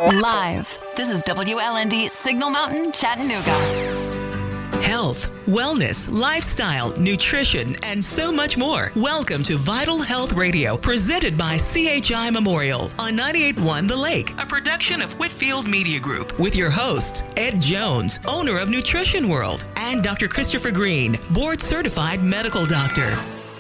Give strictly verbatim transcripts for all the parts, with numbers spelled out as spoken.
Live. This is W L N D Signal Mountain, Chattanooga. Health, wellness, lifestyle, nutrition, and so much more. Welcome to Vital Health Radio, presented by C H I Memorial on ninety-eight point one The Lake, a production of Whitfield Media Group, with your hosts, Ed Jones, owner of Nutrition World, and Doctor Christopher Green, board-certified medical doctor.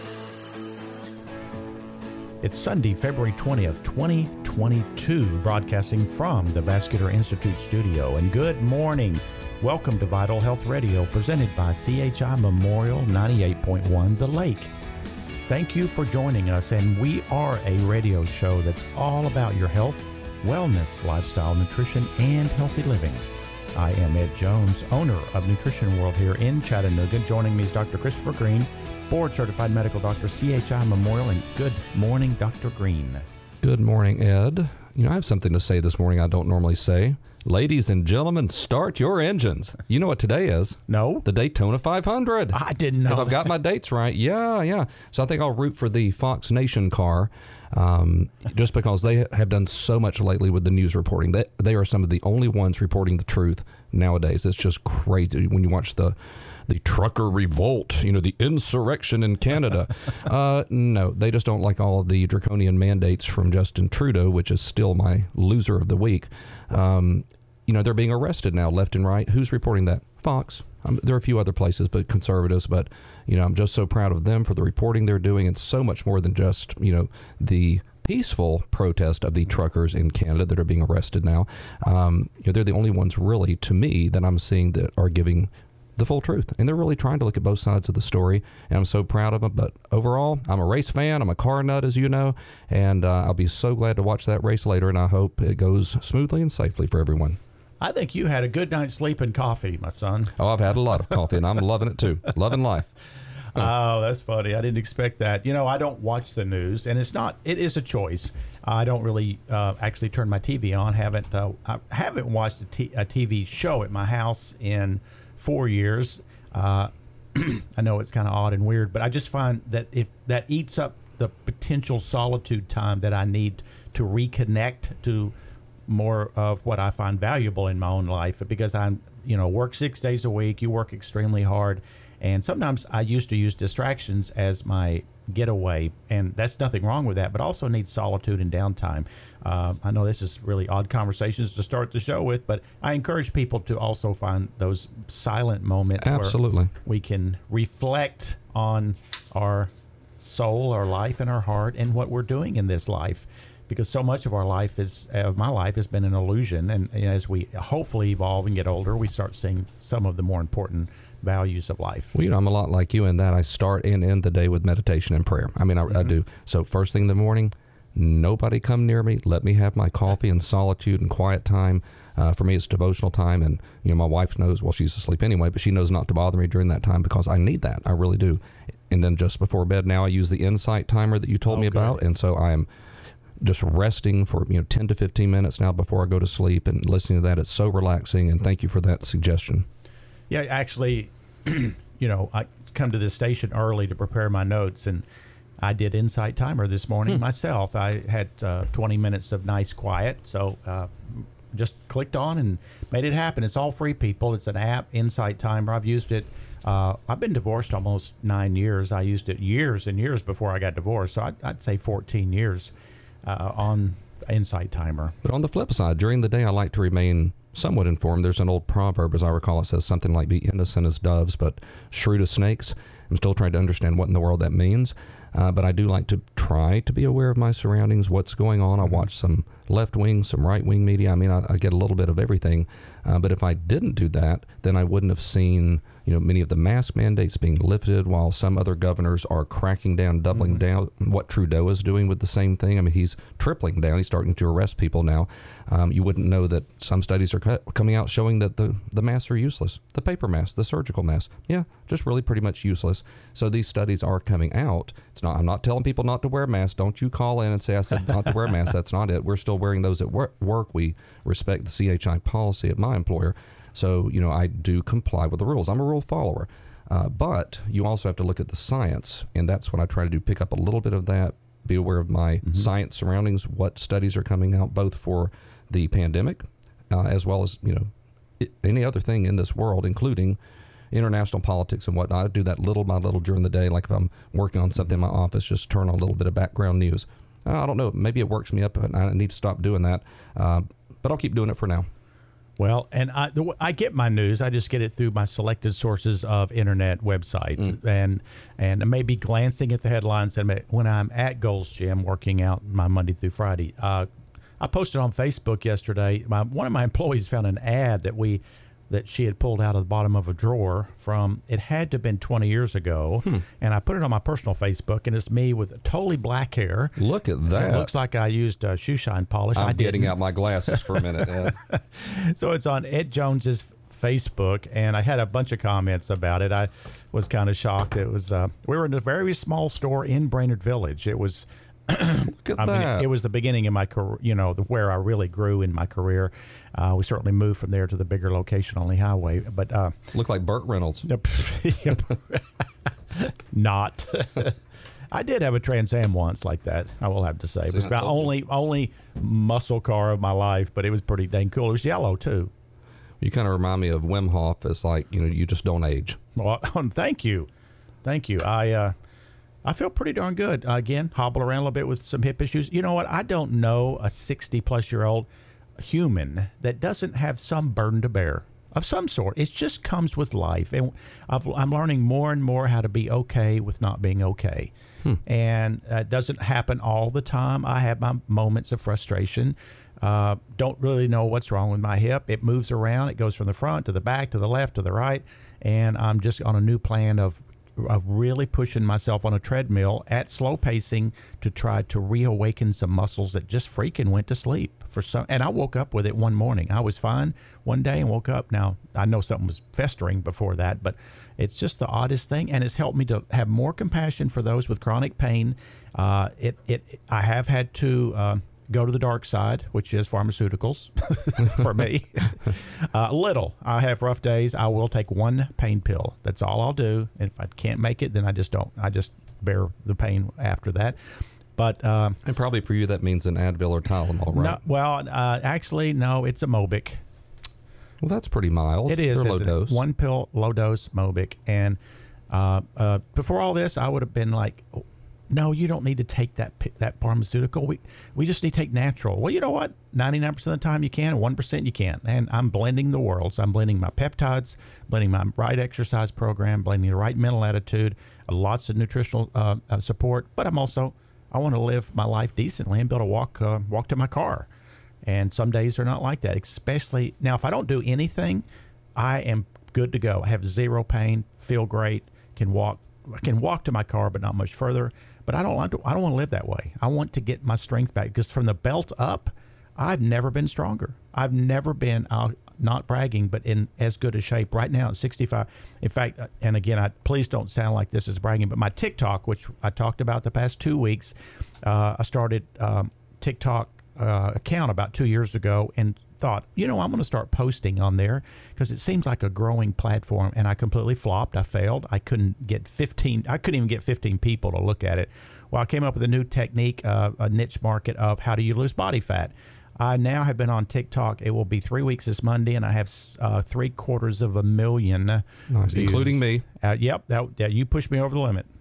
It's Sunday, February twentieth, twenty twenty-two, broadcasting from the Vascular Institute studio. And good morning. Welcome to Vital Health Radio, presented by C H I Memorial ninety-eight point one The Lake. Thank you for joining us, and we are a radio show that's all about your health, wellness, lifestyle, nutrition, and healthy living. I am Ed Jones, owner of Nutrition World here in Chattanooga. Joining me is Doctor Christopher Green, board-certified medical doctor, C H I Memorial, and good morning, Doctor Green. Good morning, Ed. You know, I have something to say this morning I don't normally say. Ladies and gentlemen, start your engines. You know what today is? No. The Daytona five hundred. I didn't know. If I've got my dates right. Yeah, yeah. So I think I'll root for the Fox Nation car, um, just because they have done so much lately with the news reporting. They, they are some of the only ones reporting the truth nowadays. It's just crazy when you watch the the trucker revolt, you know, the insurrection in Canada. uh, no, they just don't like all of the draconian mandates from Justin Trudeau, which is still my loser of the week. Um, you know, they're being arrested now left and right. Who's reporting that? Fox. Um, there are a few other places, but conservatives. But, you know, I'm just so proud of them for the reporting they're doing. It's so much more than just, you know, the peaceful protest of the truckers in Canada that are being arrested now. Um, you know, they're the only ones really, to me, that I'm seeing that are giving the full truth, and they're really trying to look at both sides of the story, and I'm so proud of them. But overall, I'm a race fan, I'm a car nut, as you know, and uh, I'll be so glad to watch that race later, and I hope it goes smoothly and safely for everyone. I think you had a good night's sleep and coffee, my son. Oh, I've had a lot of coffee, and I'm loving it too. Loving life. Oh, that's funny. I didn't expect that. You know, I don't watch the news, and it's not, it is a choice. I don't really uh, actually turn my T V on. Haven't uh, I haven't watched a, t- a T V show at my house in four years. Uh, I know it's kind of odd and weird, but I just find that if that eats up the potential solitude time that I need to reconnect to more of what I find valuable in my own life, because I'm, you know, work six days a week. You work extremely hard. And sometimes I used to use distractions as my getaway, and that's nothing wrong with that, but also need solitude and downtime. Uh, I know this is really odd conversations to start the show with, but I encourage people to also find those silent moments Absolutely. where we can reflect on our soul, our life, and our heart, and what we're doing in this life. Because so much of our life is, of my life has been an illusion, and, and as we hopefully evolve and get older, we start seeing some of the more important values of life. Well, you know, I'm a lot like you in that I start and end the day with meditation and prayer. I mean, I, mm-hmm. I do. So first thing in the morning, nobody come near me. Let me have my coffee and solitude and quiet time. Uh, for me, it's devotional time. And, you know, my wife knows, well, she's asleep anyway, but she knows not to bother me during that time because I need that. I really do. And then just before bed now, I use the Insight timer that you told okay. me about. And so I am just resting for, you know, ten to fifteen minutes now before I go to sleep and listening to that. It's so relaxing. And thank you for that suggestion. Yeah, actually, you know, I come to this station early to prepare my notes, and I did Insight Timer this morning hmm. myself. I had uh, twenty minutes of nice quiet, so uh, just clicked on and made it happen. It's all free, people. It's an app, Insight Timer. I've used it. Uh, I've been divorced almost nine years. I used it years and years before I got divorced, so I'd, I'd say fourteen years uh, on Insight Timer. But on the flip side, during the day, I like to remain somewhat informed. There's an old proverb, as I recall, it says something like, be innocent as doves, but shrewd as snakes. I'm still trying to understand what in the world that means. Uh, but I do like to try to be aware of my surroundings, what's going on. I watch some left-wing, some right-wing media. I mean, I, I get a little bit of everything. Uh, but if I didn't do that, then I wouldn't have seen, you know, many of the mask mandates being lifted, while some other governors are cracking down, doubling mm-hmm. down what Trudeau is doing with the same thing. I mean, he's tripling down. He's starting to arrest people now. Um, you wouldn't know that some studies are cu- coming out showing that the, the masks are useless. The paper masks, the surgical masks, yeah, just really pretty much useless. So these studies are coming out. It's not. I'm not telling people not to wear masks. Don't you call in and say I said not to wear masks. That's not it. We're still wearing those at work. We respect the C H I policy at my employer. So, you know, I do comply with the rules. I'm a rule follower. Uh, but you also have to look at the science, and that's what I try to do, pick up a little bit of that, be aware of my mm-hmm. science surroundings, what studies are coming out, both for the pandemic, uh, as well as, you know, I- any other thing in this world, including international politics and whatnot. I do that little by little during the day. Like if I'm working on something in my office, just turn on a little bit of background news. Uh, I don't know. Maybe it works me up, and I need to stop doing that. Uh, but I'll keep doing it for now. Well, and I, the, I get my news. I just get it through my selected sources of internet websites, mm. and and maybe glancing at the headlines. And when I'm at Gold's Gym working out my Monday through Friday, uh, I posted on Facebook yesterday. My, one of my employees found an ad that we that she had pulled out of the bottom of a drawer from. It had to have been twenty years ago, hmm. and I put it on my personal Facebook, and it's me with totally black hair. Look at that! It looks like I used uh, shoe shine polish. I'm I getting out my glasses for a minute. Ed. So it's on Ed Jones's Facebook, and I had a bunch of comments about it. I was kind of shocked. It was uh, we were in a very small store in Brainerd Village. It was. Look at I mean, that. it, it was the beginning of my career, you know, the, where I really grew in my career. Uh, we certainly moved from there to the bigger location on Lee Highway. But uh, look like Burt Reynolds. Not. I did have a Trans Am once like that, I will have to say. It was about only only muscle car of my life, but it was pretty dang cool. It was yellow, too. You kind of remind me of Wim Hof. It's like, you know, you just don't age. Well, thank you. Thank you. I... Uh, I feel pretty darn good. Uh, again, hobble around a little bit with some hip issues. You know what? I don't know a sixty-plus-year-old human that doesn't have some burden to bear of some sort. It just comes with life. And I've, I'm learning more and more how to be okay with not being okay. Hmm. And uh, it doesn't happen all the time. I have my moments of frustration. Uh, don't really know what's wrong with my hip. It moves around. It goes from the front to the back to the left to the right. And I'm just on a new plan of of really pushing myself on a treadmill at slow pacing to try to reawaken some muscles that just freaking went to sleep for some. And I woke up with it one morning. I was fine one day and woke up. Now, I know something was festering before that, but it's just the oddest thing. And it's helped me to have more compassion for those with chronic pain. Uh, it, it, I have had to, uh, go to the dark side, which is pharmaceuticals for me. A uh, little. I have rough days. I will take one pain pill. That's all I'll do. And if I can't make it, then I just don't. I just bear the pain after that. But uh, and probably for you, that means an Advil or Tylenol, right? No, well, uh, actually, no. It's a Mobic. Well, that's pretty mild. It is. Low It? dose. One pill, low dose Mobic. And uh, uh, before all this, I would have been like, oh, no, you don't need to take that that pharmaceutical. We we just need to take natural. Well, you know what? ninety-nine percent of the time you can, one percent you can't. And I'm blending the worlds. I'm blending my peptides, blending my right exercise program, blending the right mental attitude, uh, lots of nutritional uh, uh, support. But I'm also, I want to live my life decently and be able to walk, uh, walk to my car. And some days are not like that, especially now. If I don't do anything, I am good to go. I have zero pain, feel great, can walk. I can walk to my car, but not much further. But I don't want to. I don't want to live that way. I want to get my strength back because from the belt up, I've never been stronger. I've never been. Uh, not bragging, but in as good a shape right now at sixty-five. In fact, and again, I please don't sound like this is bragging, but my TikTok, which I talked about the past two weeks, uh, I started um, TikTok uh, account about two years ago and thought, you know, I'm going to start posting on there because it seems like a growing platform, and I completely flopped. I failed. I couldn't get fifteen. I couldn't even get fifteen people to look at it. Well, I came up with a new technique, uh, a niche market of how do you lose body fat. I now have been on TikTok. It will be three weeks this Monday, and I have uh, three quarters of a million nice. views. Including me. Uh, yep, that, yeah, you pushed me over the limit.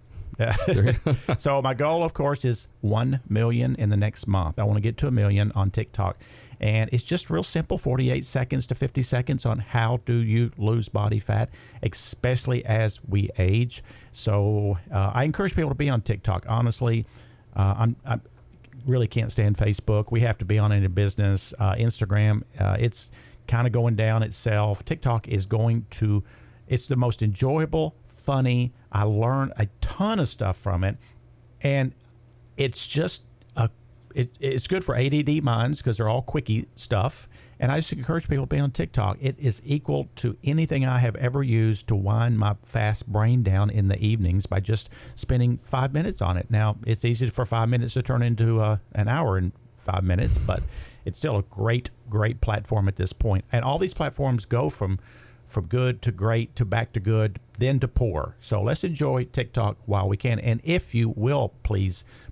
So my goal, of course, is one million in the next month. I want to get to a million on TikTok. And it's just real simple, forty-eight seconds to fifty seconds on how do you lose body fat, especially as we age. So uh, I encourage people to be on TikTok. Honestly, uh, I'm, I really can't stand Facebook. We have to be on it in business. Uh, Instagram, uh, it's kind of going down itself. TikTok is going to, it's the most enjoyable, funny. I learn a ton of stuff from it. And it's just a It, it's good for A D D minds because they're all quickie stuff. And I just encourage people to be on TikTok. It is equal to anything I have ever used to wind my fast brain down in the evenings by just spending five minutes on it. Now, it's easy for five minutes to turn into uh, an hour and five minutes, but it's still a great, great platform at this point. And all these platforms go from from good to great to back to good, then to poor. So let's enjoy TikTok while we can. And if you will, please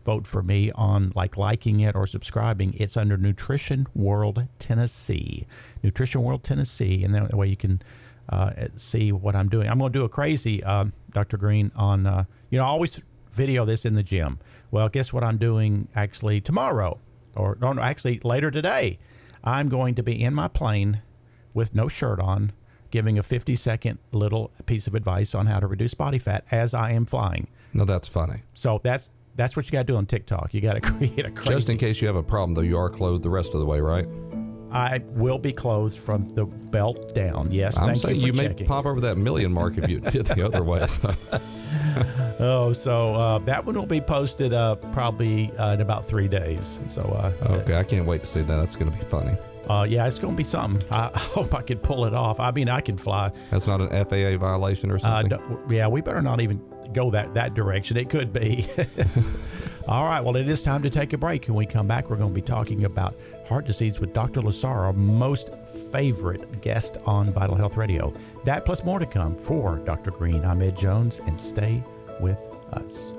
vote for me on like liking it or subscribing, it's under Nutrition World Tennessee. Nutrition World Tennessee, and that way you can uh, see what I'm doing. I'm going to do a crazy, um, Doctor Green, on, uh, you know, I always video this in the gym. Well, guess what I'm doing actually tomorrow, or no, no, actually later today. I'm going to be in my plane with no shirt on, giving a fifty second little piece of advice on how to reduce body fat as I am flying. No, that's funny. So that's that's what you got to do on TikTok. You got to create a crazy. Just in case you have a problem, though, you are clothed the rest of the way, right? I will be clothed from the belt down. Yes, I'm thank saying you you for may checking. pop over that million mark if you did the other way. So. Oh, so uh, that one will be posted uh, probably uh, in about three days. So uh, Okay, I can't wait to see that. That's going to be funny. Uh, yeah, it's going to be something. I hope I can pull it off. I mean, I can fly. That's not an F A A violation or Uh, something? d- yeah, we better not even go that, that direction. It could be. All right, well, it is time to take a break. When we come back, we're going to be talking about heart disease with Doctor Lassar, our most favorite guest on Vital Health Radio. That plus more to come for Doctor Green. I'm Ed Jones, and stay with us.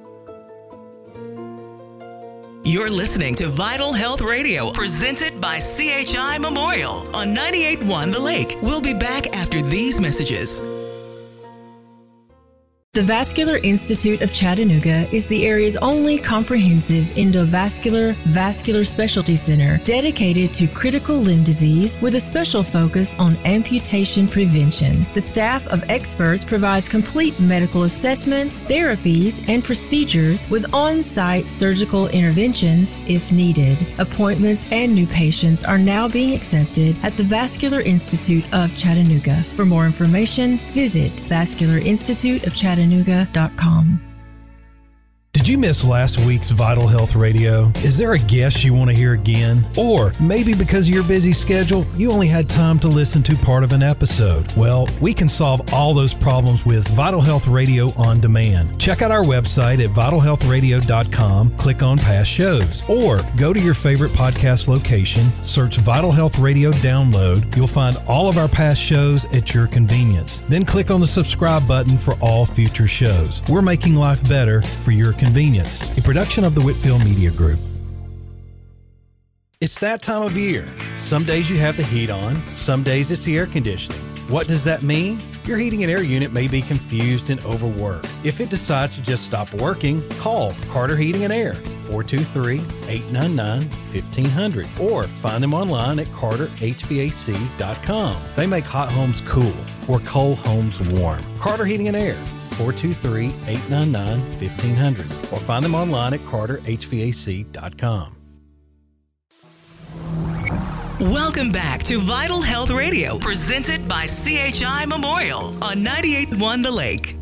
You're listening to Vital Health Radio, presented by C H I Memorial on ninety-eight point one The Lake. We'll be back after these messages. The Vascular Institute of Chattanooga is the area's only comprehensive endovascular vascular specialty center dedicated to critical limb disease with a special focus on amputation prevention. The staff of experts provides complete medical assessment, therapies, and procedures with on-site surgical interventions if needed. Appointments and new patients are now being accepted at the Vascular Institute of Chattanooga. For more information, visit vascular institute of chattanooga dot com. Did you miss last week's Vital Health Radio? Is there a guest you want to hear again? Or maybe because of your busy schedule, you only had time to listen to part of an episode? Well, we can solve all those problems with Vital Health Radio On Demand. Check out our website at vital health radio dot com, click on past shows, or go to your favorite podcast location, search Vital Health Radio Download. You'll find all of our past shows at your convenience. Then click on the subscribe button for all future shows. We're making life better for your convenience. A production of the Whitfield Media Group. It's that time of year. Some days you have the heat on, some days it's the air conditioning. What does that mean? Your heating and air unit may be confused and overworked. If it decides to just stop working, call Carter Heating and Air, four two three, eight nine nine, fifteen hundred, or find them online at carter h v a c dot com. They make hot homes cool or cold homes warm. Carter Heating and Air, four two three, eight nine nine, fifteen hundred, or find them online at carter h v a c dot com. Welcome back to Vital Health Radio, presented by C H I Memorial on ninety-eight point one The Lake.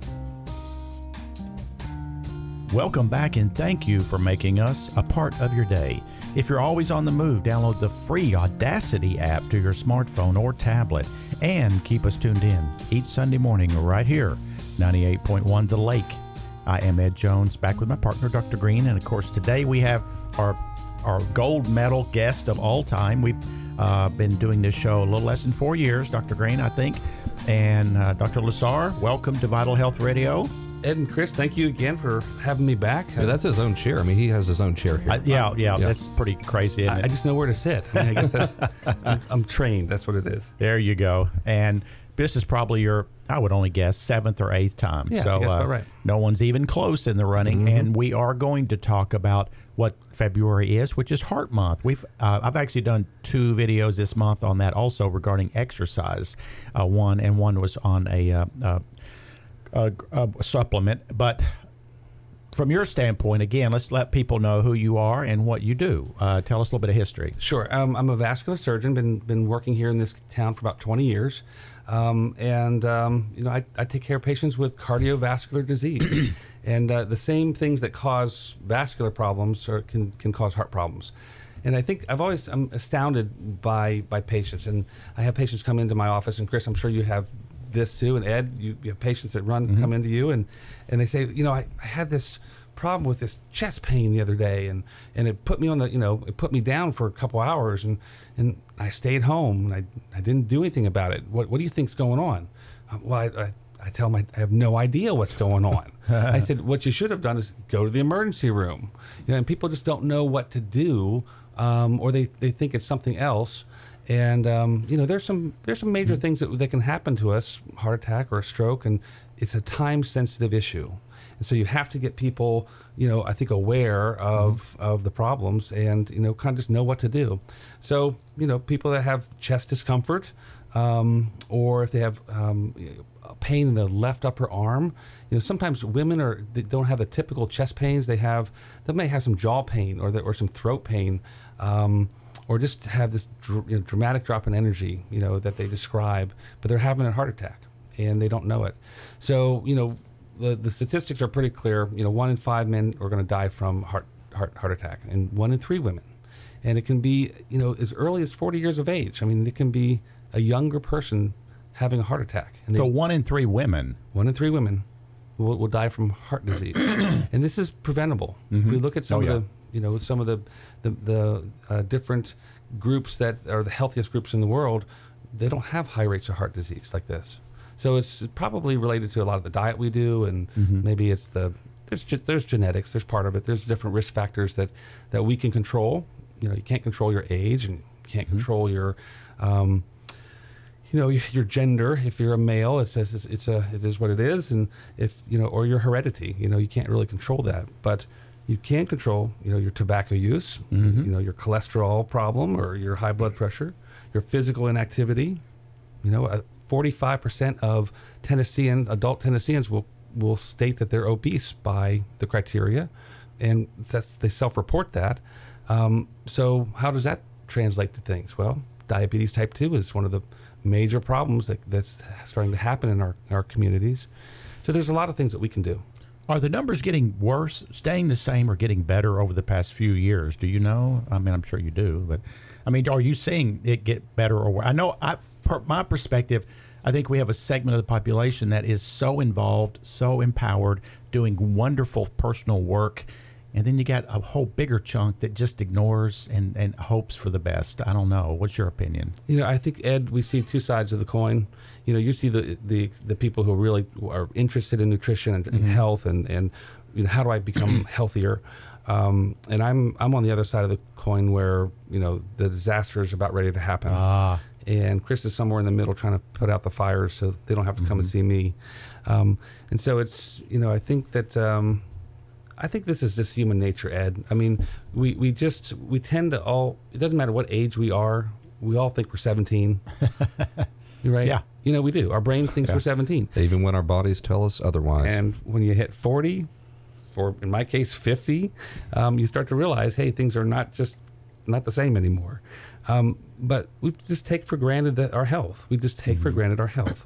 Welcome back, and thank you for making us a part of your day. If you're always on the move, download the free Audacity app to your smartphone or tablet, and keep us tuned in each Sunday morning right here, ninety-eight point one The Lake. I am Ed Jones, back with my partner, Doctor Green, and of course today we have our our gold medal guest of all time. We've uh, been doing this show a little less than four years, Doctor Green, I think, and uh, Doctor Lassar, welcome to Vital Health Radio. Ed and Chris, thank you again for having me back. Yeah, that's his own chair. I mean, he has his own chair here. Uh, yeah, yeah, Yeah. that's pretty crazy, isn't I, it? I just know where to sit. I, mean, I guess that's, I'm, I'm trained. That's what it is. There you go. And this is probably your, I would only guess, seventh or eighth time. Yeah, so I guess uh, about right. no one's even close in the running. Mm-hmm. And we are going to talk about what February is, which is Heart Month. We've uh, I've actually done two videos this month on that also regarding exercise. Uh, one and one was on a, uh, uh, a, a supplement. But from your standpoint, again, let's let people know who you are and what you do. Uh, tell us a little bit of history. Sure. Um, I'm a vascular surgeon. Been been working here in this town for about twenty years, um, and um, you know I, I take care of patients with cardiovascular disease, and uh, the same things that cause vascular problems or can can cause heart problems. And I think I've always I'm astounded by by patients, and I have patients come into my office, and Chris, I'm sure you have this too, and Ed, you, you have patients that run mm-hmm. come into you, and and they say, you know, I, I had this problem with this chest pain the other day, and and it put me on the, you know, it put me down for a couple hours, and and I stayed home, and I I didn't do anything about it. What what do you think's going on? Uh, well, I, I I tell them I, I have no idea what's going on. I said, what you should have done is go to the emergency room. You know, and people just don't know what to do, um, or they, they think it's something else. And um, you know, there's some there's some major mm-hmm. things that that can happen to us, heart attack or a stroke, and it's a time sensitive issue. And so you have to get people, you know, I think aware of mm-hmm. of the problems, and you know, kind of just know what to do. So you know, people that have chest discomfort, um, or if they have um, pain in the left upper arm, you know, sometimes women are they don't have the typical chest pains. They have they may have some jaw pain or the, or some throat pain. Um, or just have this dr- you know, dramatic drop in energy, you know, that they describe, but they're having a heart attack and they don't know it. So, you know, the, the statistics are pretty clear. You know, one in five men are going to die from heart, heart heart attack, and one in three women. And it can be, you know, as early as forty years of age. I mean, it can be a younger person having a heart attack. And so they, one in three women. One in three women will, will die from heart disease. And this is preventable. Mm-hmm. If we look at some Oh, of yeah. the you know, some of the the, the uh, different groups that are the healthiest groups in the world, they don't have high rates of heart disease like this. So it's probably related to a lot of the diet we do, and Mm-hmm. maybe it's the there's ge- there's genetics, there's part of it. There's different risk factors that that we can control. You know, you can't control your age, and you can't Mm-hmm. control your um, you know, your gender. If you're a male, it says it's, it's a it is what it is, and if you know, or your heredity, you know, you can't really control that, but you can control, you know, your tobacco use, Mm-hmm. you know, your cholesterol problem or your high blood pressure, your physical inactivity. You know, uh, forty-five percent of Tennesseans, adult Tennesseans, will will state that they're obese by the criteria, and that's they self-report that. Um, so how does that translate to things? Well, diabetes type two is one of the major problems that, that's starting to happen in our, our communities. So there's a lot of things that we can do. Are the numbers getting worse, staying the same, or getting better over the past few years? Do you know? I mean, I'm sure you do, but I mean, are you seeing it get better or worse? I know, I, per my perspective, I think we have a segment of the population that is so involved, so empowered, doing wonderful personal work. And then you got a whole bigger chunk that just ignores and, and hopes for the best. I don't know. What's your opinion? You know, I think, Ed, we see two sides of the coin. You know, you see the the, the people who really are interested in nutrition and, and health, and, and you know, how do I become healthier? Um, and I'm I'm on the other side of the coin where, you know, the disaster is about ready to happen. Ah. And Chris is somewhere in the middle trying to put out the fires so they don't have to come and see me. Um, and so it's, you know, I think that... Um, I think this is just human nature, Ed. I mean, we, we just, we tend to all, it doesn't matter what age we are, we all think we're seventeen. You're right? Yeah. You know, we do. Our brain thinks Yeah. we're seventeen. Even when our bodies tell us otherwise. And when you hit forty, or in my case, fifty, um, you start to realize, hey, things are not just, not the same anymore. Um, but we just take for granted that our health. We just take for granted our health.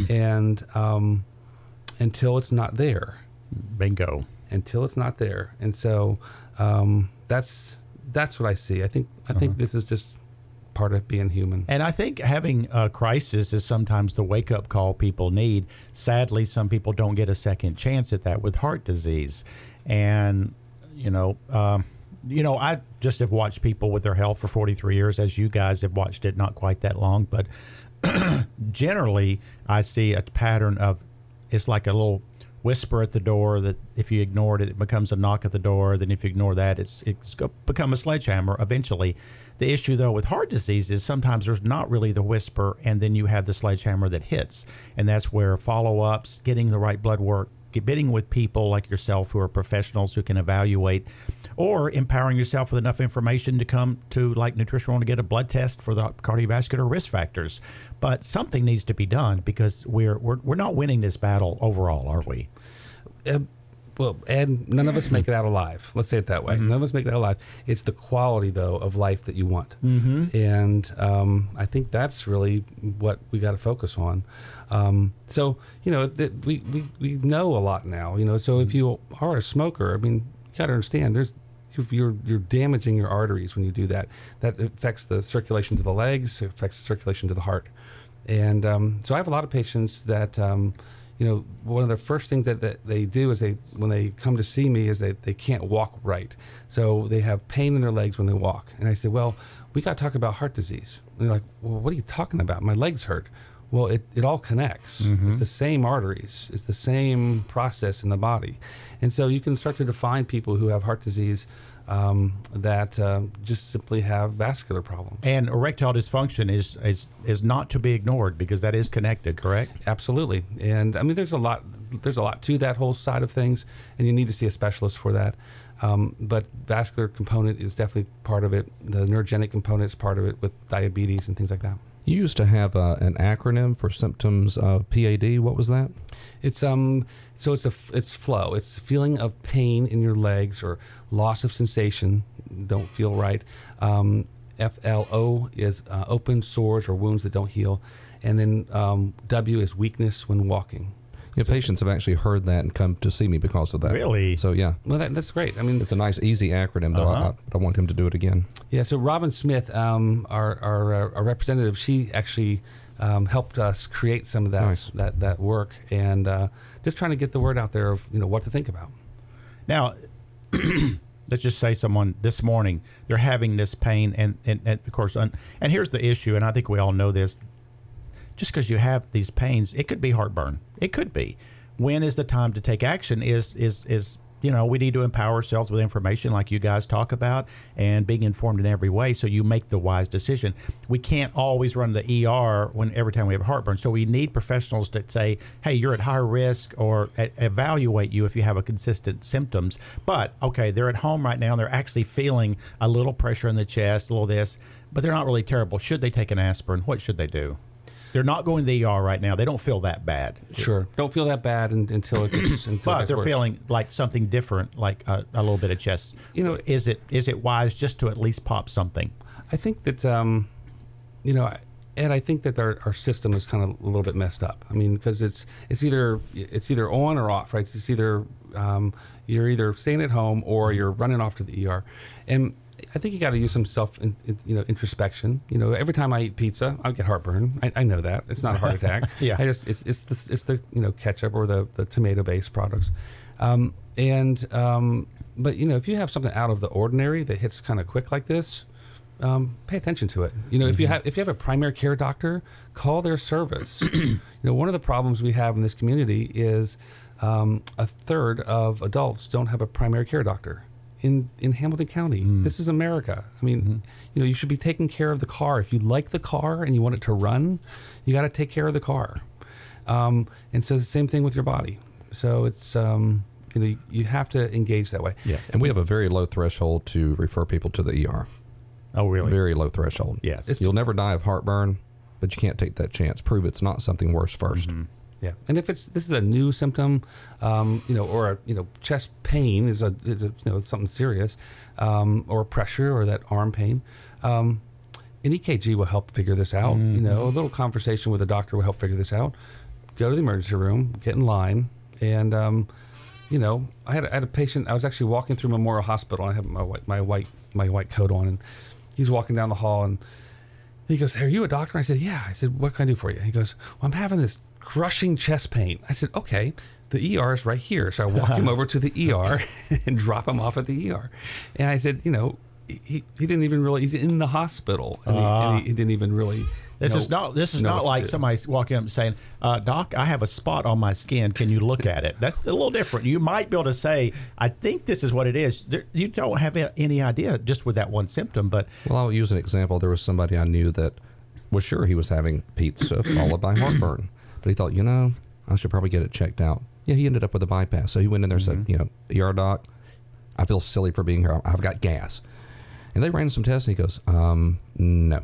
and um, until it's not there. Bingo. Until it's not there. And so um, that's that's what I see. I think I think this is just part of being human. And I think having a crisis is sometimes the wake-up call people need. Sadly, some people don't get a second chance at that with heart disease. And, you know, um, you know, I just have watched people with their health for forty-three years, as you guys have watched it, not quite that long. But generally, I see a pattern of it's like a little whisper at the door that if you ignored it, it becomes a knock at the door. Then if you ignore that, it's it's go- become a sledgehammer eventually. The issue, though, with heart disease is sometimes there's not really the whisper, and then you have the sledgehammer that hits. And that's where follow-ups, getting the right blood work, getting with people like yourself who are professionals who can evaluate, or empowering yourself with enough information to come to like Nutritional to get a blood test for the cardiovascular risk factors. But something needs to be done because we're we're, we're not winning this battle overall, are we? Uh, well, Ed, none of us make it out alive. Let's say it that way. Mm-hmm. None of us make it out alive. It's the quality, though, of life that you want. Mm-hmm. And um, I think that's really what we got to focus on. Um, so, you know, th- we, we, we know a lot now, you know, so if you are a smoker, I mean, you got to understand there's, you're, you're damaging your arteries when you do that. That affects the circulation to the legs, it affects the circulation to the heart. And um, so I have a lot of patients that, um, you know, one of the first things that, that they do is they, when they come to see me, is they, they can't walk right. So they have pain in their legs when they walk. And I say, well, we got to talk about heart disease. And they're like, well, what are you talking about? My legs hurt. Well, it, it all connects. Mm-hmm. It's the same arteries. It's the same process in the body. And so you can start to define people who have heart disease um, that uh, just simply have vascular problems. And erectile dysfunction is, is is not to be ignored because that is connected, correct? Absolutely. And I mean, there's a lot there's a lot to that whole side of things, and you need to see a specialist for that. Um, but vascular component is definitely part of it. The neurogenic component is part of it with diabetes and things like that. You used to have uh, an acronym for symptoms of P A D. What was that? It's um so it's a f- it's flow. It's feeling of pain in your legs or loss of sensation. Don't feel right. Um, F L O is uh, open sores or wounds that don't heal, and then um, W is weakness when walking. Yeah, patients have actually heard that and come to see me because of that. Really? So yeah, Well, that, that's great. I mean, it's a nice, easy acronym. Though Uh-huh. I, I want him to do it again. yeah. So Robin Smith, um, our our, uh, our representative, she actually um, helped us create some of that Nice. that that work, and uh, just trying to get the word out there of you know what to think about. Now, let's just say someone this morning, they're having this pain, and, and, and of course, un, and here's the issue, and I think we all know this. Just because you have these pains, it could be heartburn. It could be. When is the time to take action is, is, is you know, we need to empower ourselves with information like you guys talk about and being informed in every way so you make the wise decision. We can't always run the E R when every time we have heartburn. So we need professionals that say, hey, you're at high risk, or a- evaluate you if you have a consistent symptoms. But, okay, they're at home right now and they're actually feeling a little pressure in the chest, a little this, but they're not really terrible. Should they take an aspirin? What should they do? They're not going to the E R right now. They don't feel that bad. Sure, don't feel that bad un- until it gets. Until it But gets they're worse. feeling like something different, like a, a little bit of chest. You know- is it is it wise just to at least pop something? I think that, um, you know, Ed, I think that our, our system is kind of a little bit messed up. I mean, because it's it's either it's either on or off, right? It's either um, you're either staying at home or you're running off to the E R, and I think you got to use some self, in, in, you know, introspection. You know, every time I eat pizza, I get heartburn. I, I know that it's not a heart attack. Yeah. I just it's it's the it's the you know ketchup or the the tomato based products, um, and um, but you know if you have something out of the ordinary that hits kind of quick like this, um, pay attention to it. You know, if you have if you have a primary care doctor, call their service. You know, one of the problems we have in this community is um, a third of adults don't have a primary care doctor. In, in Hamilton County. Mm. This is America. I mean, Mm-hmm. you know, you should be taking care of the car. If you like the car and you want it to run, you got to take care of the car. Um, and so the same thing with your body. So it's, um, you know, you, you have to engage that way. Yeah. And we have a very low threshold to refer people to the E R. Oh, really? Very low threshold. Yes. You'll never die of heartburn, but you can't take that chance. Prove it's not something worse first. Mm-hmm. Yeah, and if it's this is a new symptom, um, you know, or a, you know, chest pain is a is a, you know something serious, um, or pressure or that arm pain, um, an E K G will help figure this out. Mm-hmm. You know, a little conversation with a doctor will help figure this out. Go to the emergency room, get in line, and um, you know, I had, a, I had a patient. I was actually walking through Memorial Hospital. And I have my white my white my white coat on, and he's walking down the hall, and he goes, "Hey, are you a doctor?" I said, "Yeah." I said, "What can I do for you?" He goes, "Well, I'm having this crushing chest pain." I said, "Okay, the E R is right here." So I walked him over to the E R and drop him off at the E R. And I said, you know, he, he didn't even really, he's in the hospital. And, he, and he, he didn't even really This know, is not this is know not what to like do. somebody walking up and saying, uh, "Doc, I have a spot on my skin. Can you look at it?" That's a little different. You might be able to say, "I think this is what it is." There, you don't have any idea just with that one symptom, but Well, I'll use an example. There was somebody I knew that was sure he was having pizza followed by heartburn. But he thought, you know, I should probably get it checked out. Yeah, he ended up with a bypass. So he went in there and said, you know, E R doc, I feel silly for being here. I've got gas. And they ran some tests, and he goes, um, no.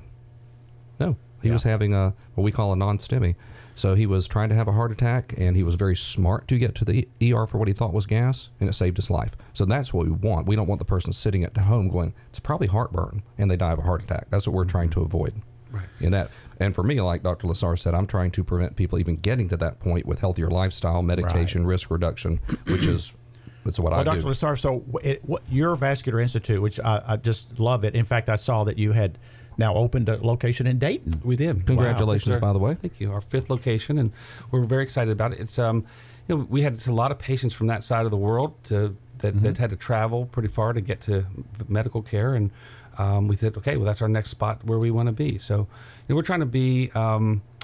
No. He Yeah. was having a what we call a non-STEMI. So he was trying to have a heart attack, and he was very smart to get to the E R for what he thought was gas, and it saved his life. So that's what we want. We don't want the person sitting at home going, it's probably heartburn, and they die of a heart attack. That's what we're trying to avoid. Right. And that, and for me, like Doctor Lassar said, I'm trying to prevent people even getting to that point with healthier lifestyle, medication, risk reduction, which is that's what well, I Doctor do. Lassar, so it, what, your Vascular Institute, which I, I just love it. In fact, I saw that you had now opened a location in Dayton. We did. Congratulations, Wow. It's our- by the way. Thank you. Our fifth location, and we're very excited about it. It's um, you know, we had just a lot of patients from that side of the world to that, Mm-hmm. that had to travel pretty far to get to medical care, and um, we said, okay, well, that's our next spot where we want to be. So, you know, we're trying to be um,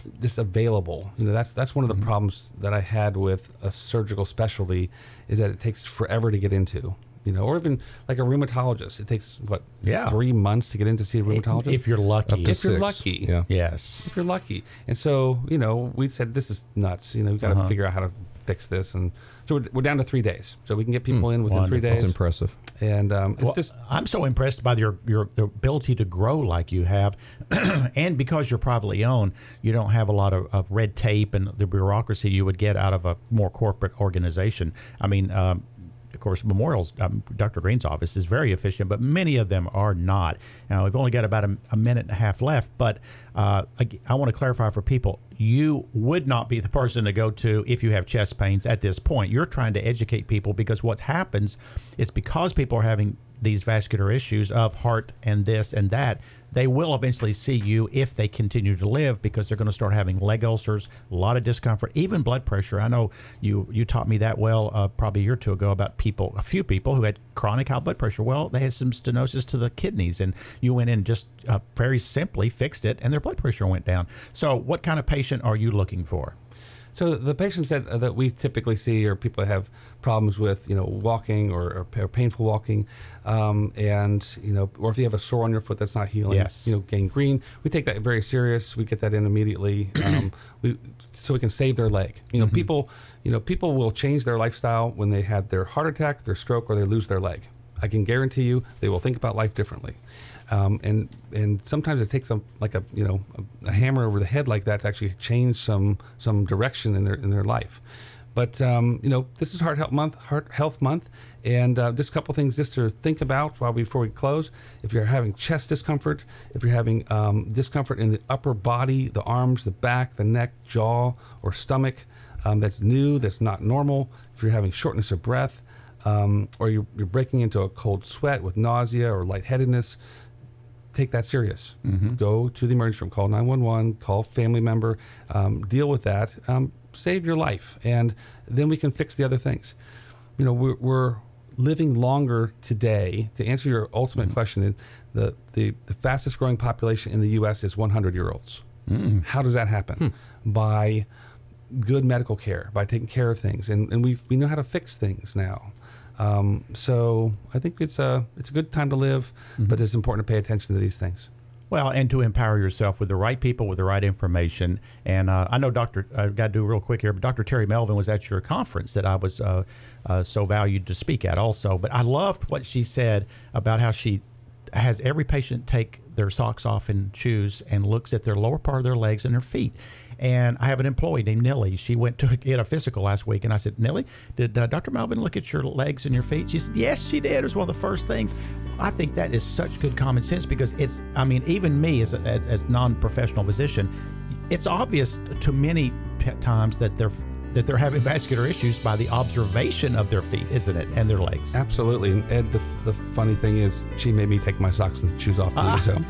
just available. You know, that's that's one of the Mm-hmm. problems that I had with a surgical specialty is that it takes forever to get into. You know, or even like a rheumatologist, it takes what Yeah. three months to get in to see a rheumatologist. If you're lucky. Up to if you're six. lucky, Yeah. Yes. if you're lucky. And so, you know, we said this is nuts. You know, we've got to Uh-huh. figure out how to fix this, and so we're, we're down to three days. So we can get people in within Wonderful. three That's days. impressive. And um, it's Well, just I'm so impressed by your, your the ability to grow like you have, and because you're privately owned, you don't have a lot of, of red tape and the bureaucracy you would get out of a more corporate organization. I mean, um, of course, Memorial's um, Doctor Green's office is very efficient, but many of them are not. Now we've only got about a, a minute and a half left, but uh, I, I want to clarify for people: you would not be the person to go to if you have chest pains at this point. You're trying to educate people because what happens is because people are having these vascular issues of heart and this and that, they will eventually see you if they continue to live because they're going to start having leg ulcers, a lot of discomfort, even blood pressure. I know you you taught me that well uh, probably a year or two ago about people, a few people who had chronic high blood pressure. Well, they had some stenosis to the kidneys, and you went in and just uh, very simply fixed it, and their blood pressure went down. So what kind of patient are you looking for? So the patients that uh, that we typically see are people that have problems with, you know, walking or, or, or painful walking, um, and you know, or if you have a sore on your foot that's not healing, Yes. you know, gangrene. We take that very serious. We get that in immediately, um, we so we can save their leg. You know, people, you know, people will change their lifestyle when they have their heart attack, their stroke, or they lose their leg. I can guarantee you they will think about life differently. Um, and and sometimes it takes a like a you know a, a hammer over the head like that to actually change some some direction in their in their life. But um, you know, this is Heart Health Month, Heart Health Month, and uh, just a couple things just to think about while before we close. If you're having chest discomfort, if you're having um, discomfort in the upper body, the arms, the back, the neck, jaw, or stomach, um, that's new, that's not normal. If you're having shortness of breath, um, or you're, you're breaking into a cold sweat with nausea or lightheadedness, take that serious. Mm-hmm. Go to the emergency room, call nine one one, call a family member, um, deal with that, um, save your life, and then we can fix the other things. You know, we're, we're living longer today. To answer your ultimate Mm-hmm. question, the, the, the fastest growing population in the U S is one hundred year olds. Mm-hmm. How does that happen? Hmm. By good medical care, by taking care of things, and, and we we know how to fix things now. Um, so I think it's a it's a good time to live, Mm-hmm. but it's important to pay attention to these things. Well, and to empower yourself with the right people, with the right information. And uh, I know Doctor I've got to do real quick here, but Doctor Terry Melvin was at your conference that I was uh, uh, so valued to speak at also. But I loved what she said about how she has every patient take their socks off and shoes and looks at their lower part of their legs and their feet. And I have an employee named Nilly. She went to get a physical last week, and I said, Nilly, did uh, Doctor Melvin look at your legs and your feet? She said, yes, she did. It was one of the first things. I think that is such good common sense because it's, I mean, even me as a as, as non-professional physician, it's obvious to many p- times that they're that they're having vascular issues by the observation of their feet, isn't it, and their legs. Absolutely. And Ed, the, the funny thing is, she made me take my socks and shoes off too. So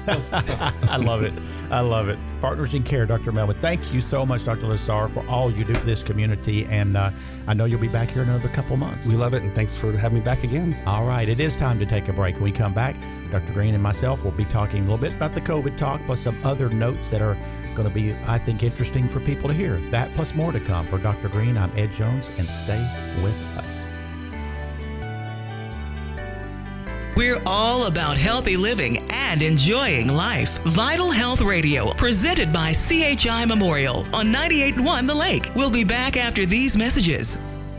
I love it. I love it. Partners in Care, Doctor Melvin. Thank you so much, Doctor Lassar, for all you do for this community. And uh, I know you'll be back here in another couple months. we love it, and thanks for having me back again. All right. It is time to take a break. When we come back, Doctor Green and myself will be talking a little bit about the COVID talk, plus some other notes that are going to be, I think, interesting for people to hear. That plus more to come. For Doctor Green, I'm Ed Jones, and stay with us. We're all about healthy living and enjoying life. Vital Health Radio, presented by C H I Memorial on ninety-eight point one The Lake. We'll be back after these messages.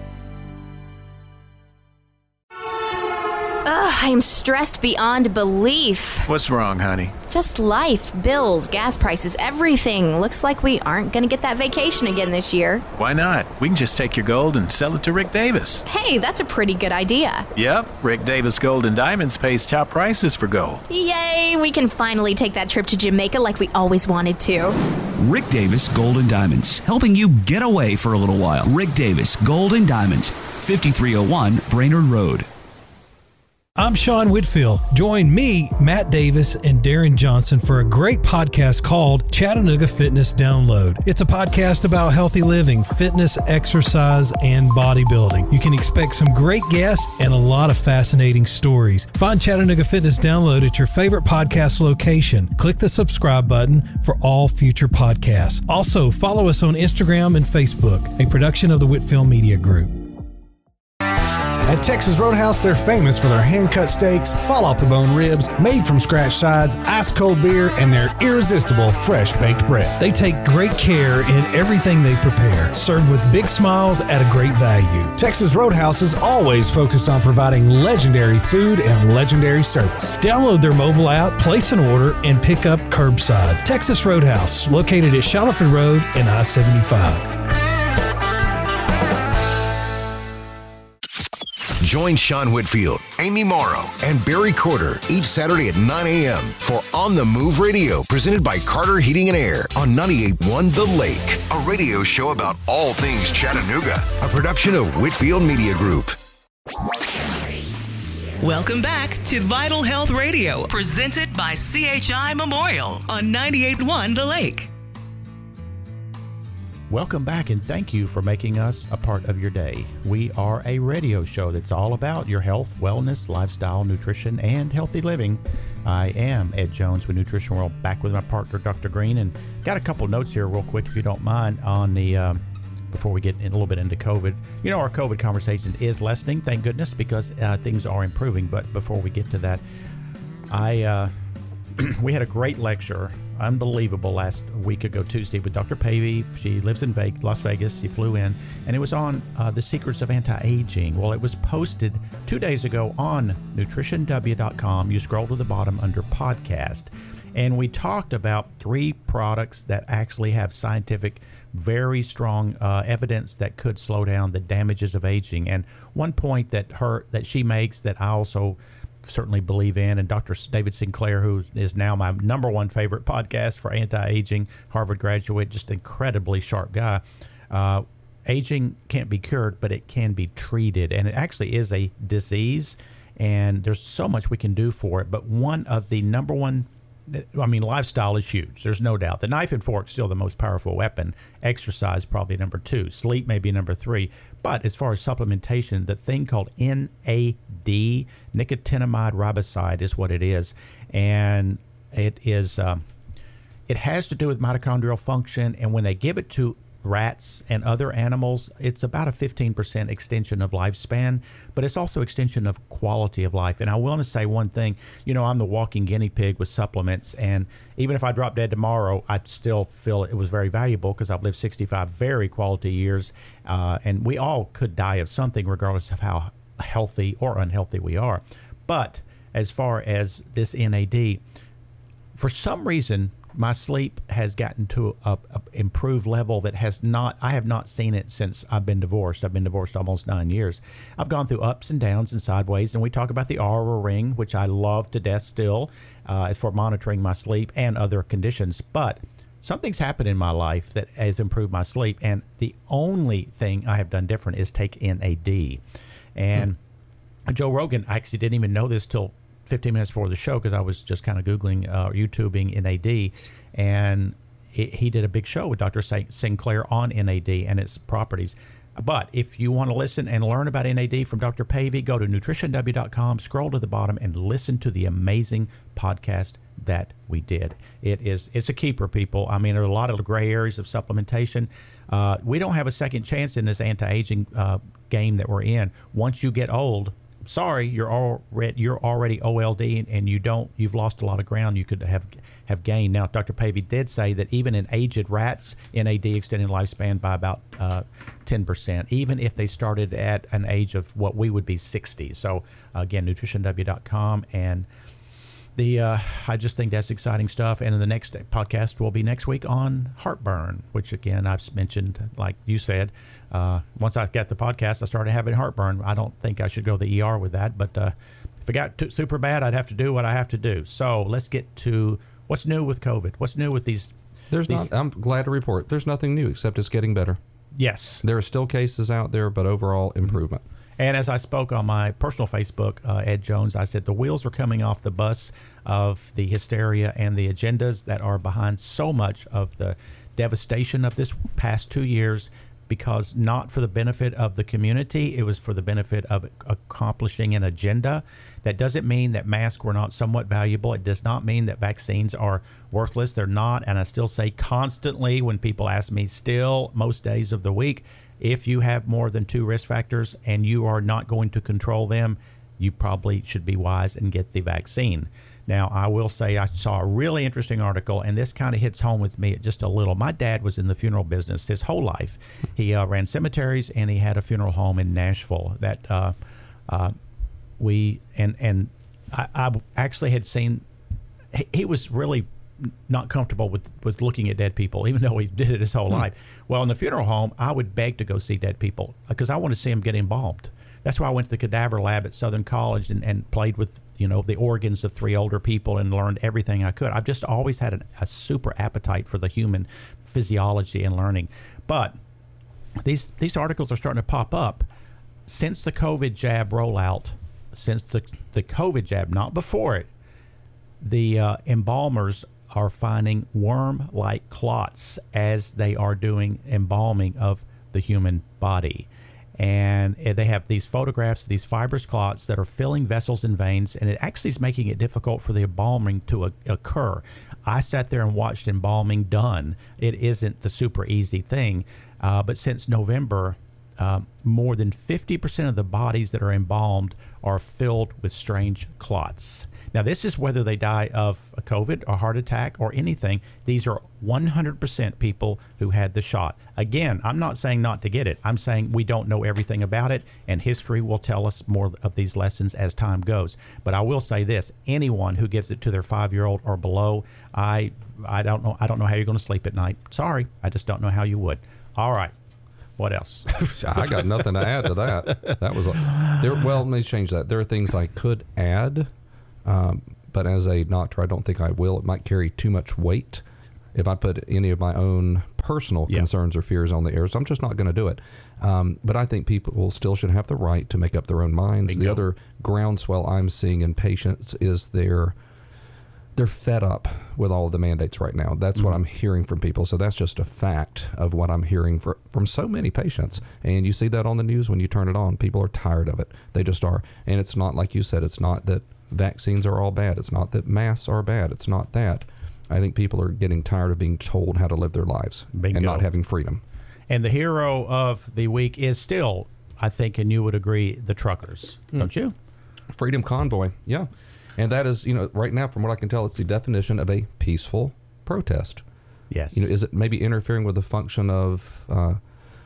Ugh, I'm stressed beyond belief. What's wrong, honey? Just life, bills, gas prices, everything. Looks like we aren't going to get that vacation again this year. Why not? We can just take your gold and sell it to Rick Davis. Hey, that's a pretty good idea. Yep, Rick Davis Gold and Diamonds pays top prices for gold. Yay, we can finally take that trip to Jamaica like we always wanted to. Rick Davis Gold and Diamonds, helping you get away for a little while. Rick Davis Gold and Diamonds, fifty-three oh one Brainerd Road. I'm Sean Whitfield. Join me, Matt Davis, and Darren Johnson for a great podcast called Chattanooga Fitness Download. It's a podcast about healthy living, fitness, exercise, and bodybuilding. You can expect some great guests and a lot of fascinating stories. Find Chattanooga Fitness Download at your favorite podcast location. Click the subscribe button for all future podcasts. Also, follow us on Instagram and Facebook, a production of the Whitfield Media Group. At Texas Roadhouse, they're famous for their hand-cut steaks, fall-off-the-bone ribs, made-from-scratch sides, ice-cold beer, and their irresistible fresh-baked bread. They take great care in everything they prepare, served with big smiles at a great value. Texas Roadhouse is always focused on providing legendary food and legendary service. Download their mobile app, place an order, and pick up curbside. Texas Roadhouse, located at Shallowford Road and I seventy-five. Join Sean Whitfield, Amy Morrow, and Barry Corder each Saturday at nine a.m. for On the Move Radio, presented by Carter Heating and Air on ninety-eight point one The Lake, a radio show about all things Chattanooga, a production of Whitfield Media Group. Welcome back to Vital Health Radio, presented by C H I Memorial on ninety-eight point one The Lake. Welcome back, and thank you for making us a part of your day. We are a radio show that's all about your health, wellness, lifestyle, nutrition, and healthy living. I am Ed Jones with Nutrition World, back with my partner, Doctor Green, and got a couple notes here real quick, if you don't mind, on the um, before we get in a little bit into COVID. You know, our COVID conversation is lessening, thank goodness, because uh, things are improving. But before we get to that, I uh, we had a great lecture, unbelievable, last week ago Tuesday with Doctor Pavey. She lives in Vegas, Las Vegas. She flew in, and it was on uh, the secrets of anti-aging. Well, it was posted two days ago on nutrition w dot com. You scroll to the bottom under podcast, and we talked about three products that actually have scientific, very strong uh, evidence that could slow down the damages of aging. And one point that her that she makes that I also certainly believe in, and Doctor David Sinclair, who is now my number one favorite podcast for anti-aging, Harvard graduate, just incredibly sharp guy. Uh, aging can't be cured, but it can be treated, and it actually is a disease, and there's so much we can do for it. But one of the number one, I mean, lifestyle is huge. There's no doubt. The knife and fork is still the most powerful weapon. Exercise probably number two. Sleep maybe number three. But as far as supplementation, the thing called N A D, nicotinamide riboside, is what it is, and it is um, it has to do with mitochondrial function. And when they give it to rats and other animals, it's about a fifteen percent extension of lifespan, but it's also extension of quality of life. And I want to say one thing, you know, I'm the walking guinea pig with supplements, and even if I drop dead tomorrow, I still feel it was very valuable because I've lived sixty-five very quality years, uh, and we all could die of something regardless of how healthy or unhealthy we are. But as far as this N A D, for some reason, my sleep has gotten to a, a improved level that has not, I have not seen it since I've been divorced. I've been divorced almost nine years. I've gone through ups and downs and sideways, and we talk about the Aura Ring, which I love to death still, uh, for monitoring my sleep and other conditions. But something's happened in my life that has improved my sleep, and the only thing I have done different is take N A D. And hmm. Joe Rogan, I actually didn't even know this till fifteen minutes before the show, because I was just kind of Googling, uh, YouTubing N A D, and it, he did a big show with Doctor Sinclair on N A D and its properties. But if you want to listen and learn about N A D from Doctor Pavey, go to nutrition w dot com, scroll to the bottom, and listen to the amazing podcast that we did. It is, it's a keeper, people. I mean, there are a lot of gray areas of supplementation. Uh, we don't have a second chance in this anti-aging uh, game that we're in. Once you get old, sorry, you're already you're already O L D, and you don't you've lost a lot of ground you could have have gained. Now, Doctor Pavey did say that even in aged rats, N A D extended lifespan by about uh, ten percent, even if they started at an age of what we would be sixty. So again, nutrition w dot com, and the uh, I just think that's exciting stuff. And in the next podcast will be next week on heartburn, which again I've mentioned, like you said. Uh, once I got the podcast, I started having heartburn. I don't think I should go to the E R with that, but uh, if it got too, super bad, I'd have to do what I have to do. So let's get to what's new with COVID. What's new with these? There's these, not. I'm glad to report there's nothing new except it's getting better. Yes, there are still cases out there, but overall improvement. And as I spoke on my personal Facebook, uh, Ed Jones, I said the wheels are coming off the bus of the hysteria and the agendas that are behind so much of the devastation of this past two years, because not for the benefit of the community, it was for the benefit of accomplishing an agenda. That doesn't mean that masks were not somewhat valuable. It does not mean that vaccines are worthless. They're not. And I still say constantly when people ask me, still most days of the week, if you have more than two risk factors and you are not going to control them, you probably should be wise and get the vaccine. Now, I will say I saw a really interesting article, and this kind of hits home with me just a little. My dad was in the funeral business his whole life. He uh, ran cemeteries, and he had a funeral home in Nashville that uh, uh, we and and I, I actually had seen. He, he was really not comfortable with, with looking at dead people, even though he did it his whole mm-hmm. life. Well, in the funeral home, I would beg to go see dead people because I want to see them get embalmed. That's why I went to the cadaver lab at Southern College and, and played with, you know, the organs of three older people and learned everything I could. I've just always had an, a super appetite for the human physiology and learning. But these these articles are starting to pop up since the COVID jab rollout, since the, the COVID jab, not before it. The uh, embalmers are finding worm-like clots as they are doing embalming of the human body. And they have these photographs of these fibrous clots that are filling vessels and veins, and it actually is making it difficult for the embalming to occur. I sat there and watched embalming done. It isn't the super easy thing, uh, but since November, uh, more than fifty percent of the bodies that are embalmed are filled with strange clots. Now, this is whether they die of a COVID or heart attack or anything. These are one hundred percent people who had the shot. Again, I'm not saying not to get it. I'm saying we don't know everything about it, and history will tell us more of these lessons as time goes. But I will say this: anyone who gives it to their five-year-old or below, I, I don't know. I don't know how you're going to sleep at night. Sorry, I just don't know how you would. All right. What else? I got nothing to add to that. That was a, there. Well, let me change that. There are things I could add, um, but as a doctor, I don't think I will. It might carry too much weight if I put any of my own personal yeah. concerns or fears on the air. So I'm just not going to do it. Um, but I think people still should have the right to make up their own minds. Bingo. The other groundswell I'm seeing in patients is their they're fed up with all of the mandates right now. That's mm-hmm. what I'm hearing from people. So that's just a fact of what I'm hearing for, from so many patients. And you see that on the news when you turn it on. People are tired of it. They just are. And it's not, like you said, it's not that vaccines are all bad. It's not that masks are bad. It's not that. I think people are getting tired of being told how to live their lives Bingo. And not having freedom. And the hero of the week is still, I think, and you would agree, the truckers, mm. don't you? Freedom Convoy, yeah. And that is, you know, right now, from what I can tell, it's the definition of a peaceful protest. Yes. You know, is it maybe interfering with the function of uh,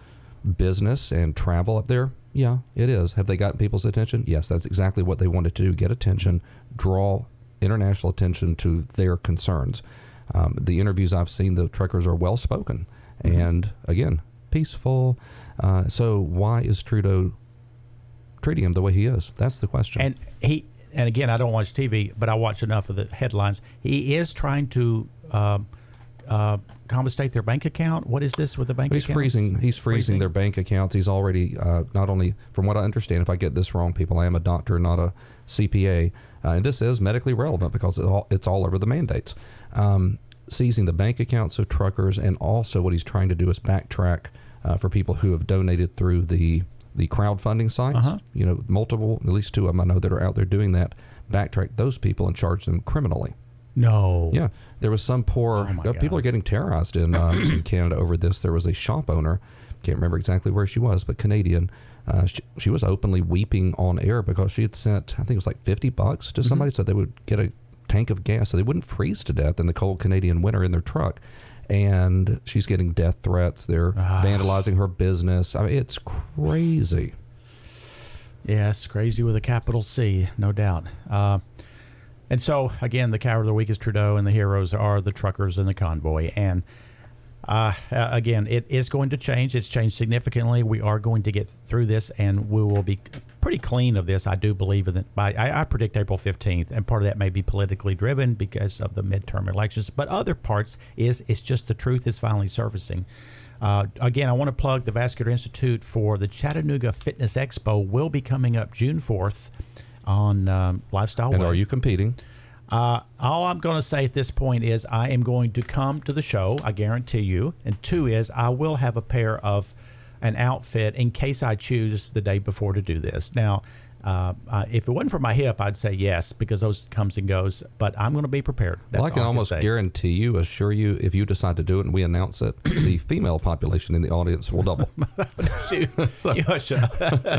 business and travel up there? Yeah, it is. Have they gotten people's attention? Yes, that's exactly what they wanted to do, get attention, draw international attention to their concerns. Um, the interviews I've seen, the truckers are well-spoken. Mm-hmm. And, again, peaceful. Uh, so why is Trudeau treating him the way he is? That's the question. And he... And again, I don't watch T V, but I watch enough of the headlines. He is trying to uh, uh, confiscate their bank account. What is this with the bank he's accounts? Freezing, he's freezing, freezing their bank accounts. He's already, uh, not only, from what I understand, if I get this wrong, people, I am a doctor, not a C P A. Uh, and this is medically relevant because it's all, it's all over the mandates. Um, seizing the bank accounts of truckers, and also what he's trying to do is backtrack uh, for people who have donated through the the crowdfunding sites, uh-huh. you know, multiple, at least two of them I know that are out there doing that, backtrack those people and charge them criminally. No. Yeah. There was some poor, oh uh, people are getting terrorized in, uh, in Canada over this. There was a shop owner, can't remember exactly where she was, but Canadian. Uh, she, she was openly weeping on air because she had sent, I think it was like fifty bucks to somebody, mm-hmm. so they would get a tank of gas so they wouldn't freeze to death in the cold Canadian winter in their truck. And she's getting death threats. They're ah. vandalizing her business. I mean, it's crazy. Yes, crazy with a capital C, no doubt. Uh, and so, again, the coward of the week is Trudeau, and the heroes are the truckers and the convoy. And uh, again, it is going to change. It's changed significantly. We are going to get through this, and we will be pretty clean of this. I do believe in it. By I, I predict April fifteenth, and part of that may be politically driven because of the midterm elections. But other parts is it's just the truth is finally surfacing. Uh, again, I want to plug the Vascular Institute for the Chattanooga Fitness Expo will be coming up June fourth on um, Lifestyle And Way. are you competing? Uh, all I'm going to say at this point is I am going to come to the show, I guarantee you. And two is I will have a pair of an outfit in case I choose the day before to do this. Now, uh, uh, if it wasn't for my hip, I'd say yes, because those comes and goes. But I'm going to be prepared. That's well, I can all almost say. guarantee you, assure you, if you decide to do it and we announce it, the female population in the audience will double. Shoot. You should.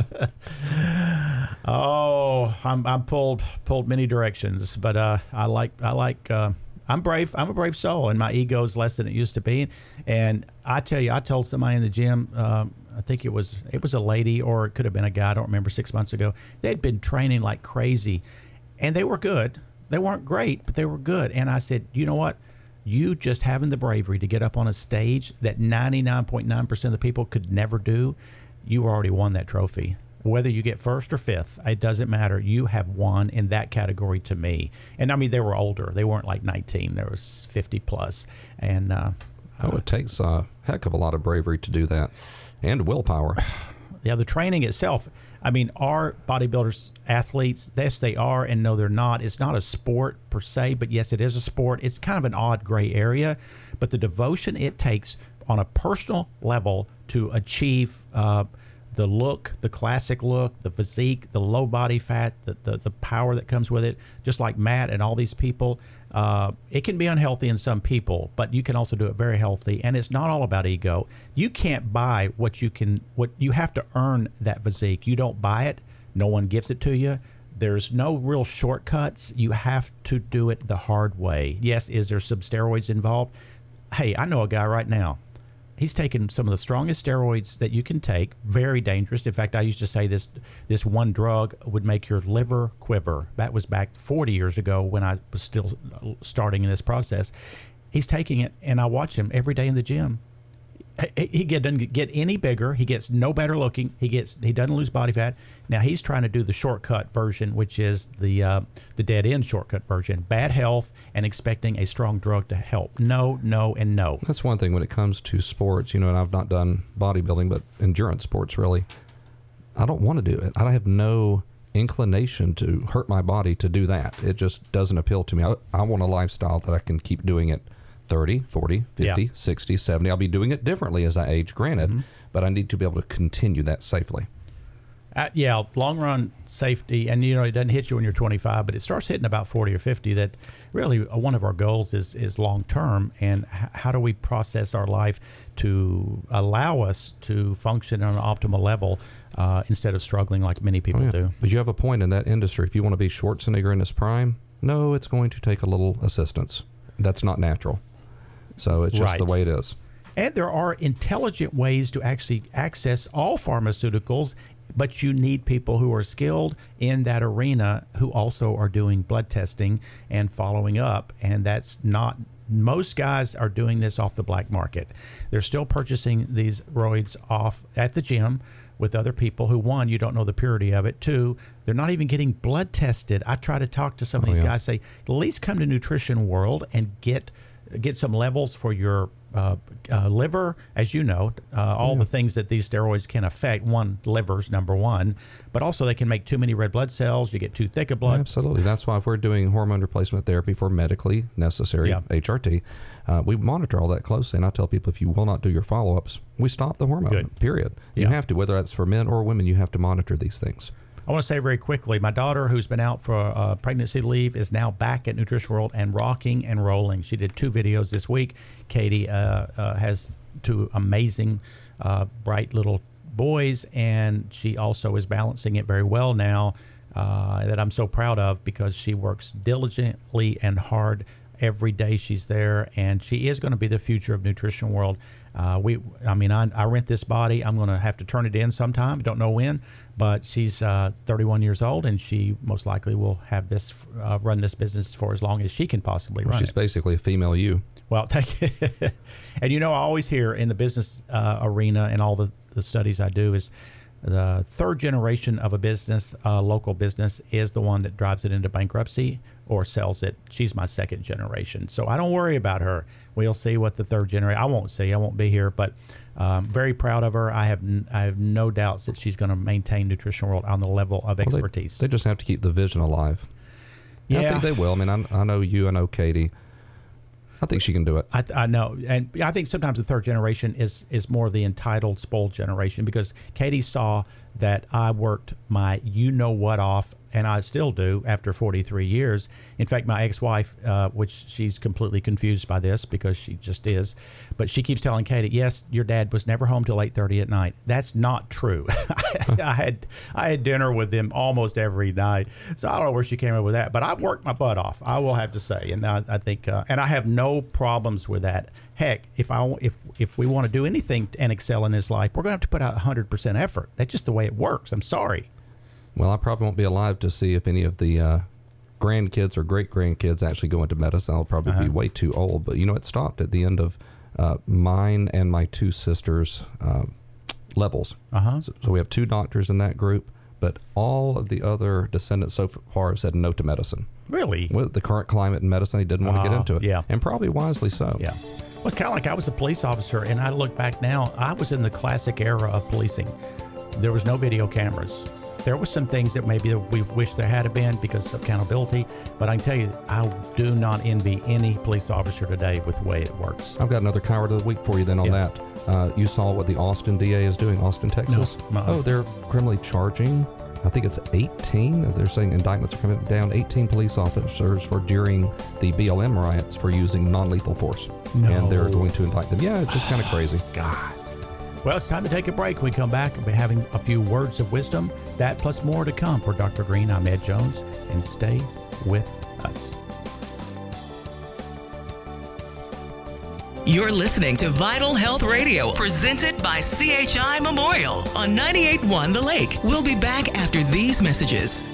Oh, I'm I'm pulled pulled many directions, but uh, I like I like uh, I'm brave. I'm a brave soul, and my ego is less than it used to be. And I tell you, I told somebody in the gym. Um, I think it was it was a lady, or it could have been a guy. I don't remember. Six months ago, they'd been training like crazy, and they were good. They weren't great, but they were good. And I said, you know what? You just having the bravery to get up on a stage that ninety-nine point nine percent of the people could never do, you already won that trophy. Whether you get first or fifth, it doesn't matter. You have won in that category to me. And I mean, they were older. They weren't like nineteen. There was fifty plus. And uh, oh, it takes a heck of a lot of bravery to do that, and willpower. Yeah, the training itself. I mean, are bodybuilders athletes? Yes, they are, and no, they're not. It's not a sport per se, but yes, it is a sport. It's kind of an odd gray area, but the devotion it takes on a personal level to achieve uh, the look, the classic look, the physique, the low body fat, the, the, the power that comes with it, just like Matt and all these people, uh, it can be unhealthy in some people, but you can also do it very healthy. And it's not all about ego. You can't buy what you can, what you have to earn that physique. You don't buy it. No one gives it to you. There's no real shortcuts. You have to do it the hard way. Yes, is there some steroids involved? Hey, I know a guy right now. He's taken some of the strongest steroids that you can take, very dangerous. In fact, I used to say this this one drug would make your liver quiver. That was back forty years ago when I was still starting in this process. He's taking it, and I watch him every day in the gym. He get, doesn't get any bigger. He gets no better looking. He gets he doesn't lose body fat. Now he's trying to do the shortcut version, which is the uh, the dead end shortcut version. Bad health and expecting a strong drug to help. No, no, and no. That's one thing when it comes to sports. You know, and I've not done bodybuilding, but endurance sports really. I don't want to do it. I have no inclination to hurt my body to do that. It just doesn't appeal to me. I, I want a lifestyle that I can keep doing it. thirty, forty, fifty, yeah. sixty, seventy. I'll be doing it differently as I age, granted, mm-hmm. but I need to be able to continue that safely. Uh, yeah, long run safety, and you know it doesn't hit you when you're twenty-five, but it starts hitting about forty or fifty. That really uh, one of our goals is is long term, and h- how do we process our life to allow us to function on an optimal level uh, instead of struggling like many people oh, yeah. do. But you have a point in that industry. If you want to be Schwarzenegger in his prime, no, it's going to take a little assistance. That's not natural. So it's just right. the way it is. And there are intelligent ways to actually access all pharmaceuticals, but you need people who are skilled in that arena who also are doing blood testing and following up. And that's not, most guys are doing this off the black market. They're still purchasing these roids off at the gym with other people who, one, you don't know the purity of it. Two, they're not even getting blood tested. I try to talk to some of oh, these yeah. guys, say, at least come to Nutrition World and get get some levels for your uh, uh, liver. As you know, uh, all yeah. the things that these steroids can affect. One, liver's number one, but also they can make too many red blood cells. You get too thick of blood. Absolutely. That's why if we're doing hormone replacement therapy for medically necessary yeah. H R T, uh, we monitor all that closely. And I tell people, if you will not do your follow-ups, we stop the hormone, Good. period. You yeah. have to, whether that's for men or women, you have to monitor these things. I want to say very quickly, my daughter, who's been out for uh, pregnancy leave, is now back at Nutrition World and rocking and rolling. She did two videos this week. Katie uh, uh, has two amazing, uh, bright little boys, and she also is balancing it very well now uh, that I'm so proud of, because she works diligently and hard every day she's there, and she is going to be the future of Nutrition World. Uh, we, I mean, I, I rent this body. I'm going to have to turn it in sometime. Don't know when, but she's uh, thirty-one years old, and she most likely will have this uh, run this business for as long as she can possibly well, run she's it. She's basically a female you. Well, thank you. And you know, I always hear in the business uh, arena and all the, the studies I do is the third generation of a business, a local business, is the one that drives it into bankruptcy or sells it. She's my second generation. So I don't worry about her. We'll see what the third generation, I won't see, I won't be here, but um, very proud of her. I have n- I have no doubts that she's going to maintain Nutrition World on the level of expertise. Well, they, they just have to keep the vision alive. Yeah. I think they will. I mean, I, I know you, I know Katie. I think she can do it. I, I know. And I think sometimes the third generation is, is more the entitled, spoiled generation, because Katie saw that I worked my you-know-what off, and I still do after forty-three years. In fact, my ex-wife, uh, which she's completely confused by this because she just is, but she keeps telling Katie, yes, your dad was never home till eight thirty at night. That's not true. I had I had dinner with them almost every night. So I don't know where she came up with that, but I worked my butt off, I will have to say. And I, I think, uh, and I have no problems with that. Heck, if I if if we want to do anything and excel in this life, we're going to have to put out one hundred percent effort. That's just the way it works. I'm sorry. Well, I probably won't be alive to see if any of the uh, grandkids or great-grandkids actually go into medicine. I'll probably uh-huh. be way too old. But, you know, it stopped at the end of uh, mine and my two sisters' uh, levels. Uh-huh. So, so we have two doctors in that group, but all of the other descendants so far have said no to medicine. Really? With the current climate in medicine, they didn't want to uh, get into it. Yeah. And probably wisely so. Yeah. Well, it's kind of like I was a police officer, and I look back now, I was in the classic era of policing. There was no video cameras. There were some things that maybe we wish there had been because of accountability, but I can tell you, I do not envy any police officer today with the way it works. I've got another coward of the week for you then on yeah. that. Uh, you saw what the Austin D A is doing, Austin, Texas? No. Oh, they're criminally charging, I think it's eighteen. They're saying indictments are coming down, eighteen police officers for during the B L M riots for using non-lethal force. No. And they're going to indict them. Yeah, it's just kind of crazy. God. Well, it's time to take a break. When we come back, we'll be having a few words of wisdom. That plus more to come. For Doctor Green, I'm Ed Jones, and stay with us. You're listening to Vital Health Radio, presented by C H I Memorial on ninety-eight point one The Lake. We'll be back after these messages.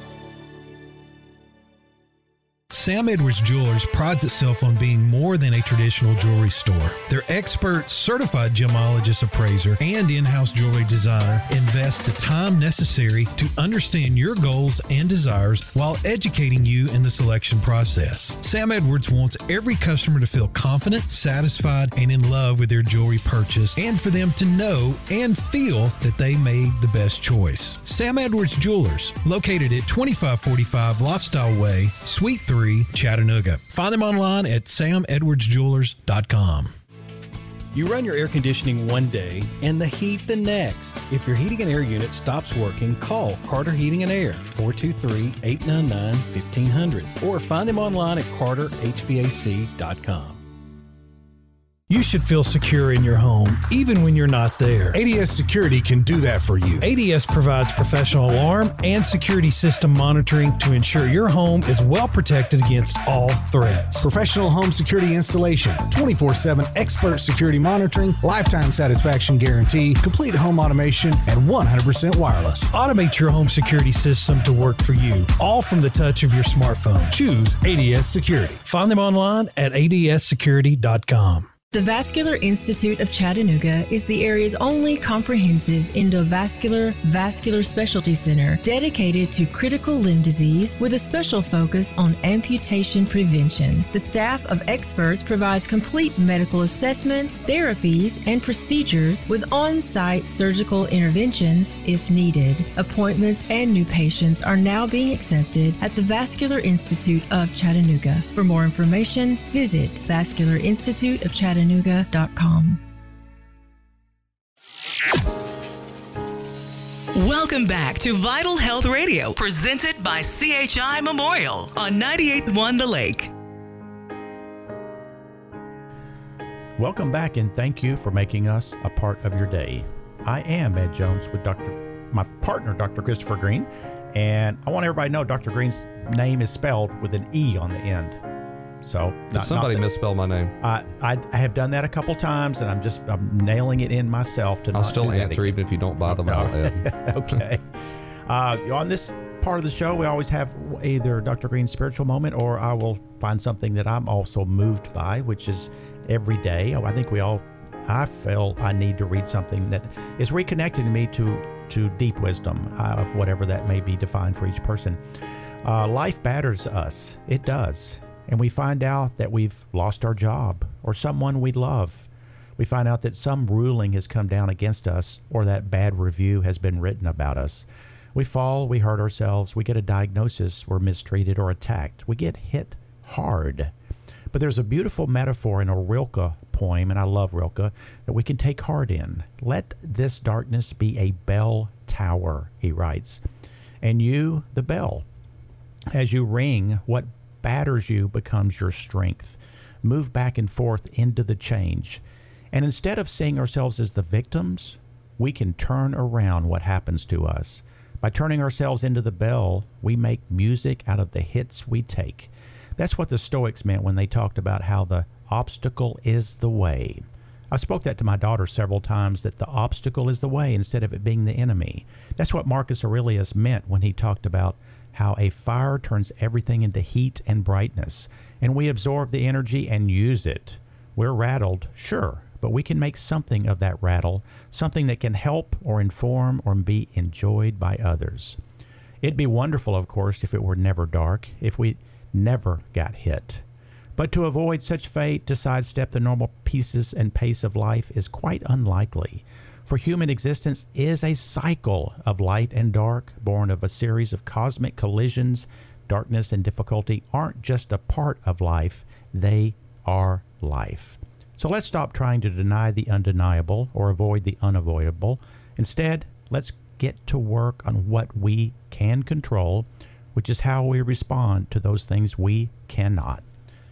Sam Edwards Jewelers prides itself on being more than a traditional jewelry store. Their expert, certified gemologist appraiser and in-house jewelry designer invest the time necessary to understand your goals and desires while educating you in the selection process. Sam Edwards wants every customer to feel confident, satisfied, and in love with their jewelry purchase, and for them to know and feel that they made the best choice. Sam Edwards Jewelers, located at twenty-five forty-five Lifestyle Way, Suite three, Chattanooga. Find them online at sam edwards jewelers dot com. You run your air conditioning one day and the heat the next. If your heating and air unit stops working, call Carter Heating and Air, four two three, eight nine nine, fifteen hundred, or find them online at carter h v a c dot com. You should feel secure in your home, even when you're not there. A D S Security can do that for you. A D S provides professional alarm and security system monitoring to ensure your home is well protected against all threats. Professional home security installation, twenty-four seven expert security monitoring, lifetime satisfaction guarantee, complete home automation, and one hundred percent wireless. Automate your home security system to work for you, all from the touch of your smartphone. Choose A D S Security. Find them online at a d s security dot com. The Vascular Institute of Chattanooga is the area's only comprehensive endovascular vascular specialty center dedicated to critical limb disease with a special focus on amputation prevention. The staff of experts provides complete medical assessment, therapies, and procedures with on-site surgical interventions if needed. Appointments and new patients are now being accepted at the Vascular Institute of Chattanooga. For more information, visit vascular institute of chattanooga dot com. Welcome back to Vital Health Radio, presented by C H I Memorial on ninety-eight point one The Lake. Welcome back, and thank you for making us a part of your day. I am Ed Jones with Doctor my partner, Doctor Christopher Green, and I want everybody to know Doctor Green's name is spelled with an E on the end. So not, somebody not misspelled my name. I, I I have done that a couple times, and I'm just I'm nailing it in myself to. I'll not still answer even if you don't buy the model. Okay. Uh, on this part of the show, we always have either Doctor Green's spiritual moment, or I will find something that I'm also moved by, which is every day. I think we all I feel I need to read something that is reconnecting me to, to deep wisdom, uh, of whatever that may be defined for each person. Uh, life batters us. It does. And we find out that we've lost our job or someone we love. We find out that some ruling has come down against us or that bad review has been written about us. We fall, we hurt ourselves, we get a diagnosis, we're mistreated or attacked. We get hit hard. But there's a beautiful metaphor in a Rilke poem, and I love Rilke, that we can take heart in. Let this darkness be a bell tower, he writes, and you, the bell. As you ring, what batters you becomes your strength. Move back and forth into the change. And instead of seeing ourselves as the victims, we can turn around what happens to us. By turning ourselves into the bell, we make music out of the hits we take. That's what the Stoics meant when they talked about how the obstacle is the way. I spoke that to my daughter several times, that the obstacle is the way instead of it being the enemy. That's what Marcus Aurelius meant when he talked about how a fire turns everything into heat and brightness, and we absorb the energy and use it. We're rattled, sure, but we can make something of that rattle, something that can help or inform or be enjoyed by others. It'd be wonderful, of course, if it were never dark, if we never got hit. But to avoid such fate, to sidestep the normal pieces and pace of life is quite unlikely. For human existence is a cycle of light and dark, born of a series of cosmic collisions. Darkness and difficulty aren't just a part of life, they are life. So let's stop trying to deny the undeniable or avoid the unavoidable. Instead, let's get to work on what we can control, which is how we respond to those things we cannot.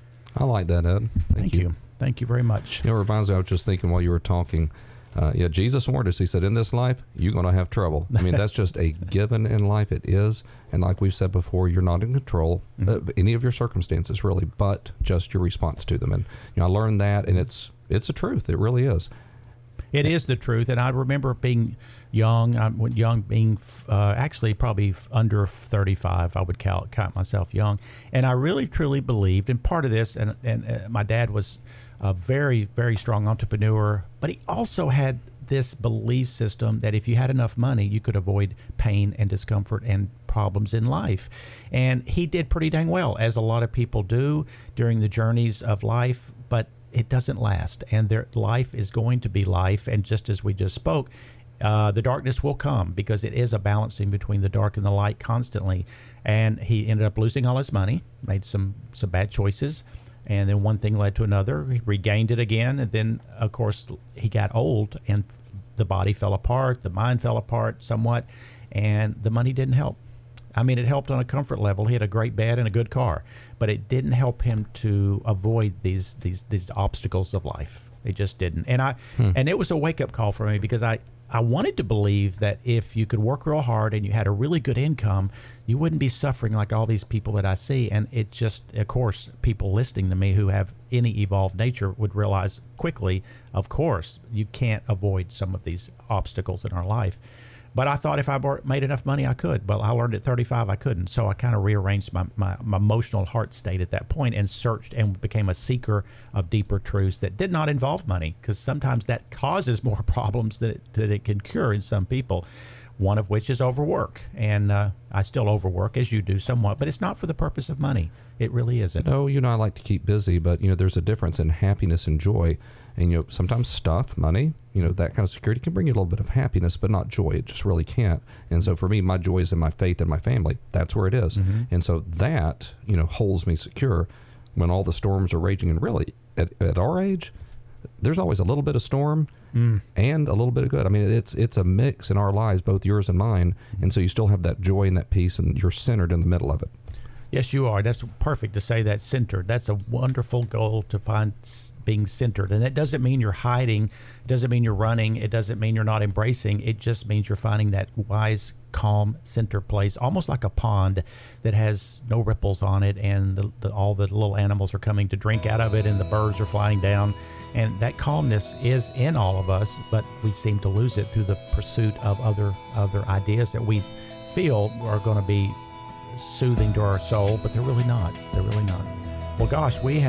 I like that, Ed. Thank, Thank you. you. Thank you very much. You know, it reminds me, I was just thinking while you were talking, uh, yeah, Jesus warned us. He said, in this life, you're going to have trouble. I mean, that's just a given in life. It is. And like we've said before, you're not in control mm-hmm. of any of your circumstances, really, but just your response to them. And you know, I learned that, and it's it's the truth. It really is. It is the truth. And I remember being young, I when young being uh, actually probably under thirty-five, I would count, count myself young. And I really, truly believed, and part of this, and, and uh, my dad was a very, very strong entrepreneur, but he also had this belief system that if you had enough money, you could avoid pain and discomfort and problems in life. And he did pretty dang well, as a lot of people do during the journeys of life, but it doesn't last. And their life is going to be life. And just as we just spoke, uh, the darkness will come because it is a balancing between the dark and the light constantly. And he ended up losing all his money, made some, some bad choices. And then one thing led to another. He regained it again. And then, of course, he got old and the body fell apart. The mind fell apart somewhat. And the money didn't help. I mean, it helped on a comfort level. He had a great bed and a good car. But it didn't help him to avoid these these these obstacles of life. It just didn't. And I hmm. and it was a wake-up call for me because I, I wanted to believe that if you could work real hard and you had a really good income, you wouldn't be suffering like all these people that I see. And it just, of course, people listening to me who have any evolved nature would realize quickly, of course, you can't avoid some of these obstacles in our life. But I thought if I made enough money, I could. Well, I learned at thirty-five I couldn't. So I kind of rearranged my, my, my emotional heart state at that point and searched and became a seeker of deeper truths that did not involve money, because sometimes that causes more problems than it, that it can cure in some people, one of which is overwork. And uh, I still overwork, as you do somewhat, but it's not for the purpose of money. It really isn't. No, you know, I like to keep busy, but, you know, there's a difference in happiness and joy. And, you know, sometimes stuff, money, you know, that kind of security can bring you a little bit of happiness, but not joy. It just really can't. And so for me, my joy is in my faith and my family. That's where it is. Mm-hmm. And so that, you know, holds me secure when all the storms are raging. And really, at, at our age, there's always a little bit of storm mm. and a little bit of good. I mean, it's it's a mix in our lives, both yours and mine. And so you still have that joy and that peace, and you're centered in the middle of it. Yes, you are. That's perfect to say that, centered. That's a wonderful goal, to find being centered. And that doesn't mean you're hiding. It doesn't mean you're running. It doesn't mean you're not embracing. It just means you're finding that wise, calm center place, almost like a pond that has no ripples on it, and the, the, all the little animals are coming to drink out of it, and the birds are flying down. And that calmness is in all of us, but we seem to lose it through the pursuit of other other ideas that we feel are going to be soothing to our soul, but they're really not. They're really not. Well, gosh, we have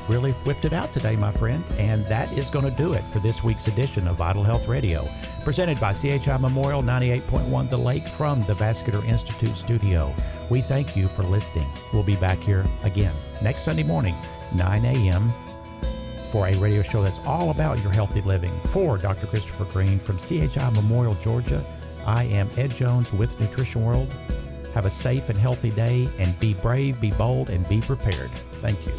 really whipped it out today, my friend. And that is going to do it for this week's edition of Vital Health Radio, presented by C H I Memorial ninety-eight point one The Lake from the Vascular Institute studio. We thank you for listening. We'll be back here again next Sunday morning, nine a.m., for a radio show that's all about your healthy living. For Doctor Christopher Green from C H I Memorial, Georgia, I am Ed Jones with Nutrition World. Have a safe and healthy day, and be brave, be bold, and be prepared. Thank you.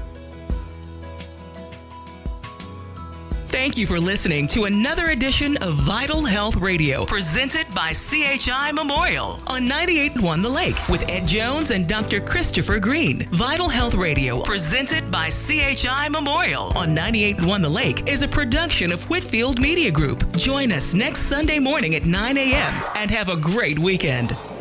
Thank you for listening to another edition of Vital Health Radio, presented by C H I Memorial on ninety-eight point one The Lake with Ed Jones and Doctor Christopher Green. Vital Health Radio, presented by C H I Memorial on ninety-eight point one The Lake, is a production of Whitfield Media Group. Join us next Sunday morning at nine a.m. and have a great weekend.